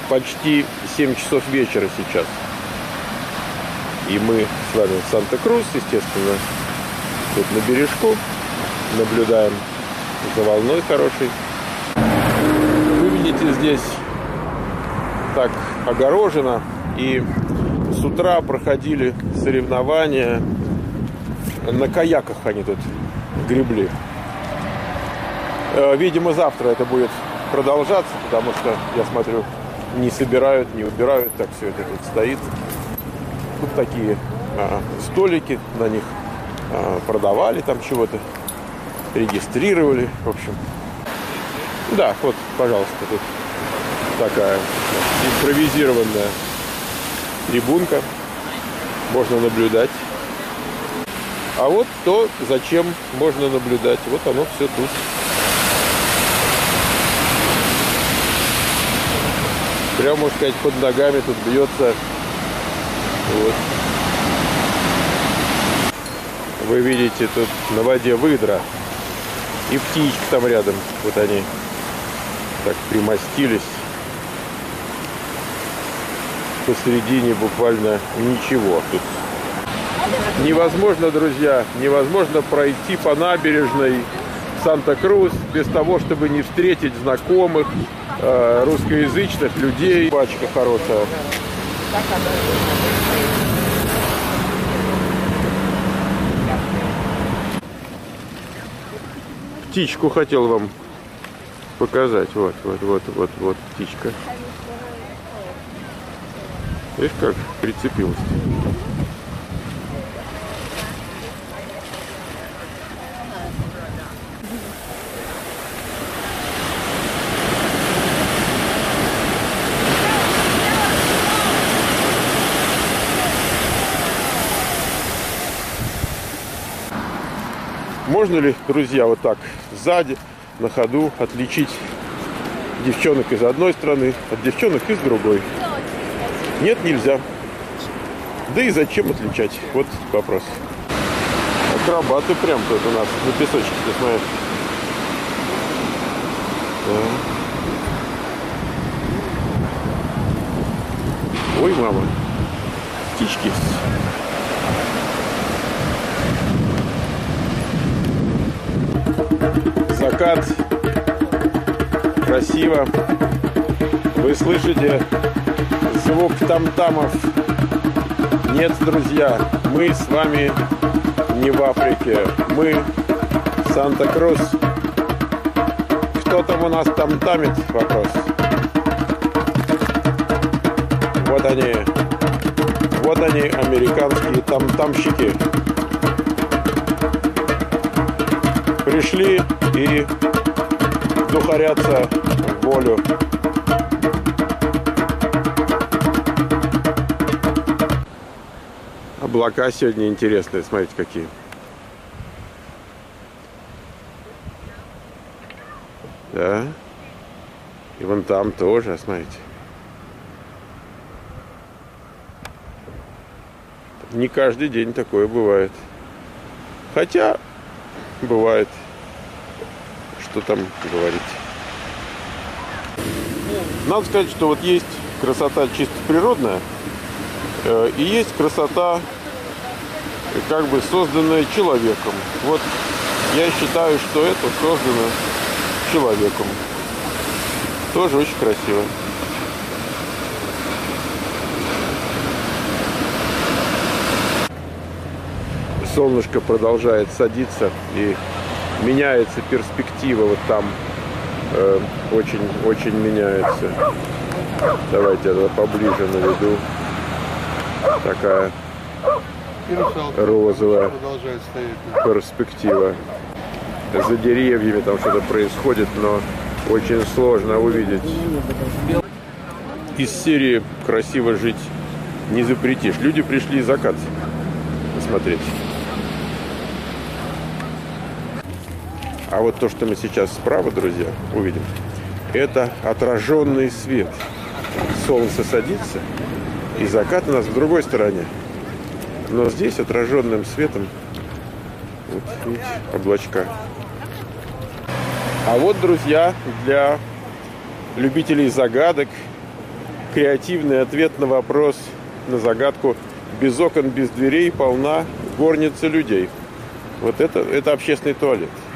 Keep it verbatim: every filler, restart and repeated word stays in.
почти семь часов вечера сейчас. И мы с вами в Санта-Крус, естественно, тут на бережку. Наблюдаем за волной хорошей. Вы видите, здесь так огорожено. И с утра проходили соревнования. На каяках они тут гребли. Видимо, завтра это будет продолжаться, потому что, я смотрю, не собирают, не убирают. Так все это тут стоит. Тут такие а, столики, на них а, продавали там чего-то, регистрировали, в общем. Да, вот, пожалуйста, тут такая импровизированная трибунка. Можно наблюдать. А вот то, зачем можно наблюдать. Вот оно все тут. Прямо, можно сказать, под ногами тут бьется. Вот. Вы видите, тут на воде выдра. И птички там рядом. Вот они так примостились. Посередине буквально ничего. Тут невозможно, друзья, невозможно пройти по набережной Санта-Крус без того, чтобы не встретить знакомых э, русскоязычных людей. Пачка хорошая. Птичку хотел вам показать. Вот, вот, вот, вот, вот птичка. Видишь, как прицепилась. Можно ли, друзья, вот так сзади, на ходу отличить девчонок из одной страны от девчонок из другой? Нет, нельзя. Да и зачем отличать? Вот вопрос. Акробаты прям тут у нас на песочке, смотри. Ой, мама. Птички. Закат. Красиво. Вы слышите звук там-тамов? Нет, друзья, мы с вами не в Африке. Мы в Санта-Крус. Кто там у нас там-тамит? Вопрос. Вот они. Вот они, американские там-тамщики. Пришли и духарятся в волю. Облака сегодня интересные, смотрите, какие. Да. И вон там тоже, смотрите. Не каждый день такое бывает. Хотя бывает. Что там говорить. Надо сказать, что вот есть красота чисто природная, э, и есть красота, как бы созданная человеком. Вот я считаю, что это создано человеком. Тоже очень красиво. Солнышко продолжает садиться, и меняется перспектива вот там. Очень-очень э, меняется. Давайте это поближе наведу. Такая розовая перспектива. За деревьями там что-то происходит, но очень сложно увидеть. Из серии «Красиво жить не запретишь». Люди пришли закат посмотреть. А вот то, что мы сейчас справа, друзья, увидим, это отраженный свет. Солнце садится, и закат у нас в другой стороне. Но здесь отраженным светом, вот видите, облачка. А вот, друзья, для любителей загадок креативный ответ на вопрос, на загадку. Без окон, без дверей полна горница людей. Вот это, это общественный туалет.